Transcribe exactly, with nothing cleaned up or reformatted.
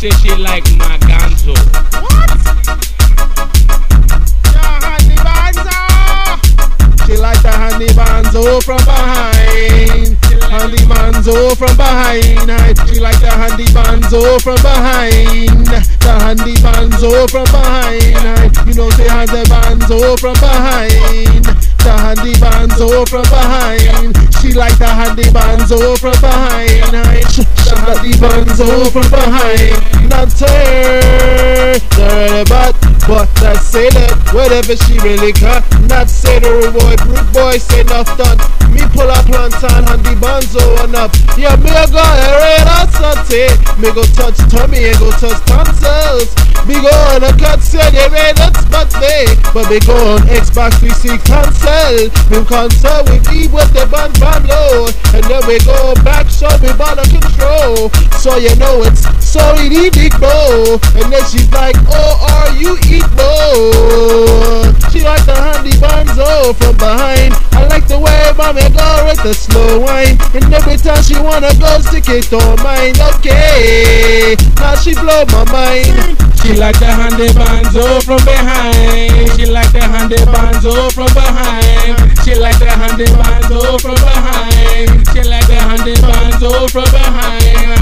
say she like my ganzo. What? Yeah, Handy Banzo. She like the Handy Banzo from behind. Handy Banzo from behind. She like the Handy Banzo from behind. The Handy Banzo from behind. You know say Handy Banzo from behind. The Handy Banzo from behind. She like the Handy Banzo from behind. The Handy Banzo from behind. Not her, the butt, but that say that whatever she really got. Not say the rude boy, rude boy say nothing. Me pull up plantain, Handy Banzo and up. Yeah, me go ahead and saute. Me go touch tummy and go touch tonsils. Me go on a cut say you ready not spot me. But me go on Xbox three sixty console. Me console with E with the band band low. And then we go back so we bother control. So you know it's sorry the big bro. And then she's like, oh are you equal? She like the Handy Banzo from behind. I like the way mommy go with the slow wine. And every time she wanna go stick it on mine. Okay, now she blow my mind. She like the Handy Banzo from behind. She like the Handy Banzo from behind. She like the Handy Banzo from behind. She like the Handy Banzo from behind.